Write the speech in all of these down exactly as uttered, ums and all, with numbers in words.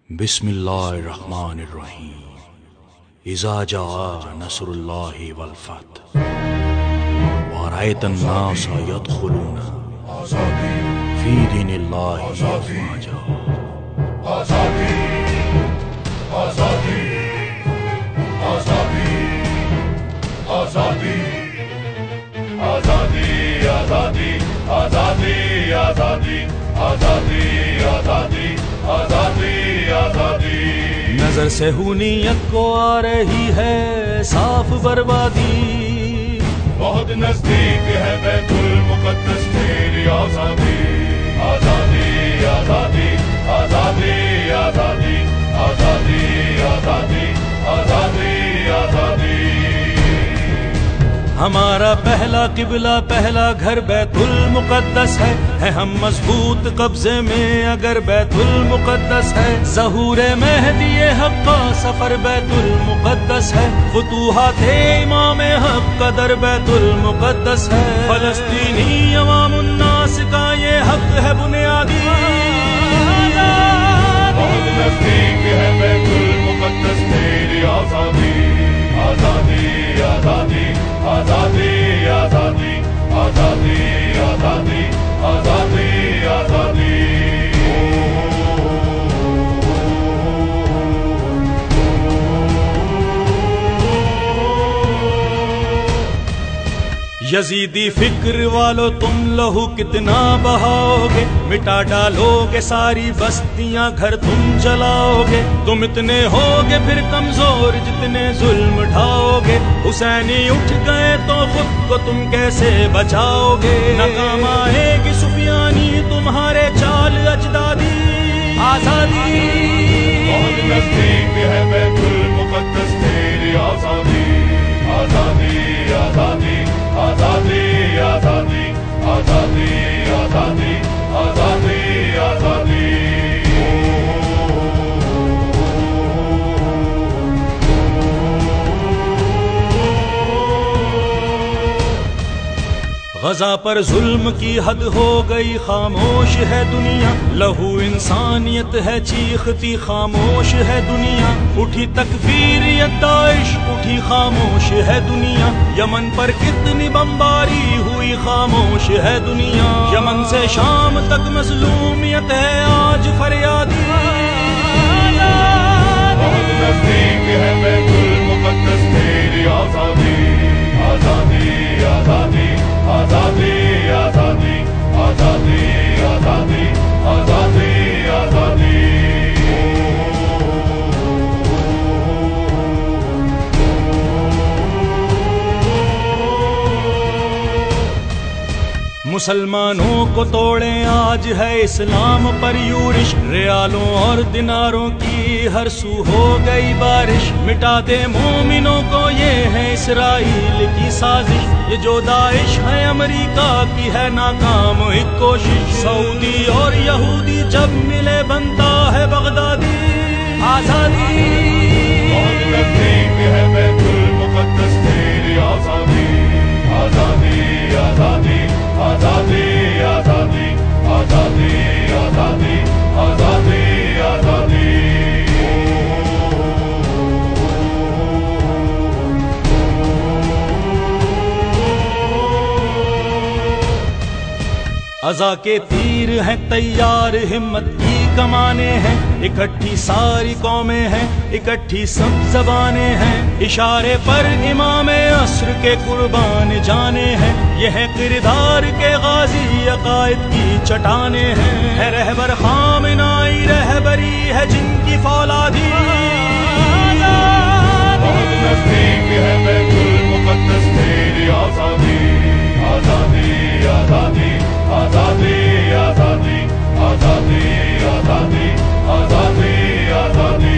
بسم اللہ الرحمن الرحیم اذا جاء نصر اللہ والفتح ورأیت الناس يدخلون فی دین اللہ افواجا. آزادی آزادی آزادی آزادی آزادی آزادی آزادی آزادی آزادی آزادی آزادی آزادی. نظر سے ہونیت کو آ رہی ہے صاف بربادی، بہت نزدیک ہے بیت المقدس میری آزادی. آزادی آزادی آزادی آزادی آزادی آزادی آزادی آزادی. ہمارا پہلا قبلہ پہلا گھر بیت المقدس ہے، ہے ہم مضبوط قبضے میں اگر بیت المقدس ہے. ظہور مہدی حق کا سفر بیت المقدس ہے، فتوحات امام حق کا در بیت المقدس ہے. فلسطینی عوام الناس کا یہ حق ہے بنیادی. بہت نزدیک ہے بیت المقدس میری آزادی. آزادی آزادی آزادی آزادی آزادی آزادی آزادی آزادی. یزیدی فکر والو تم لہو کتنا بہاؤ گے، مٹا ڈالو گے ساری بستیاں گھر تم جلاؤ گے. تم اتنے ہوگے پھر کمزور جتنے ظلم ڈھاؤ گے. حسینی اٹھ گئے تو خود کو تم کیسے بچاؤ گے. ناکام آئے گی سفیانی تمہارے چال اجدادی. آزادی بہت نزدیک ہے بیت المقدس میری آزادی. آزادی آزادی آزادی آزادی آزادی آزادی آزادی آزادی. غزہ پر ظلم کی حد ہو گئی، خاموش ہے دنیا. لہو انسانیت ہے چیختی، خاموش ہے دنیا. اٹھی تکفیریت داعش اٹھی، خاموش ہے دنیا. یمن پر کتنی بمباری ہوئی، خاموش ہے دنیا. یمن سے شام تک مظلومیت ہے آج فریادی. بہت نزدیک ہے بیت المقدس میری آزادی. آزادی آزادی آزادی آزادی آزادی آزادی آزادی آزادی. مسلمانوں کو توڑیں آج ہے اسلام پر یورش. ریالوں اور دیناروں کی ہر سو ہو گئی بارش. مٹا دے مومنوں کو یہ ہے اسرائیل کی سازش. یہ جو داعش ہے امریکہ کی ہے ناکام ایک کوشش. سعودی اور یہودی جب ملے بنتا ہے بغدادی. آزادی بہت نزدیک ہے بیت المقدس میری آزادی. آزادی آزادی آزادی آزادی آزادی آزادی آزادی آزادی. عزا کے تیر ہیں تیار، ہمت کی کمانے ہیں. اکٹھی ساری قومیں ہیں، اکٹھی سب زبانیں ہیں. اشارے پر امام عصر کے قربان جانے ہیں. یہ ہے کردار کے غازی، عقائد کی چٹانیں ہیں. ہے رہبر خامنائی رہبری ہے جن کی فولادی. بہت نزدیک ہے بیت المقدس میری آزادی. آزادی آزادی آزادی آزادی آزادی آزادی آزادی آزادی.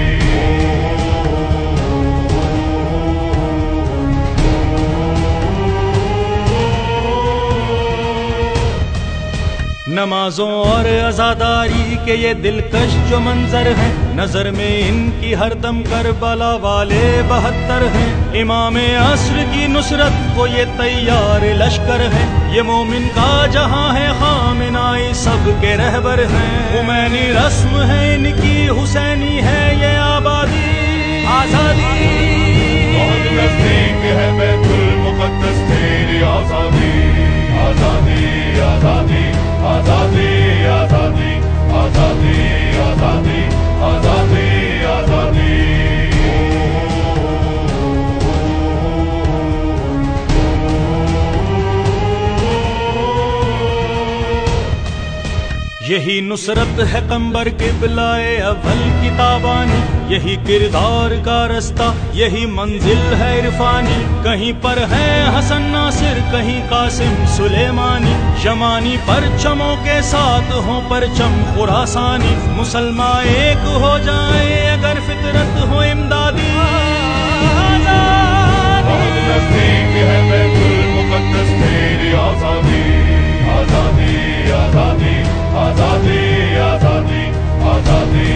نمازوں اور عزاداری کے یہ دلکش جو منظر ہیں، نظر میں ان کی ہر دم کربلا والے بہتر ہیں. امام عصر کی نصرت کو یہ تیار لشکر ہیں. یہ مومن کا جہاں ہے خامنائی سب کے رہبر ہیں. خمینی رسم ہے ان کی حسینی ہے یہ آبادی آزادی بہت نزدیک ہے بیت المقدس تیری آزادی آزادی آزادی آزادی آزادی آزادی آزادی آزادی آزادی یہی نصرت ہے قمبر قبلۂ اول کی تابانی یہی کردار کا رستہ یہی منزل ہے عرفانی کہیں پر ہے حسن ناصر کہیں قاسم سلیمانی شمانی پرچموں کے ساتھ ہوں پرچم خراسانی مسلمان ایک ہو جائیں اگر فطرت ہو امدادی بہت نزدیک ہے بیت المقدس تیری آزادی آزادی آزادی آزادی آزادی آزادی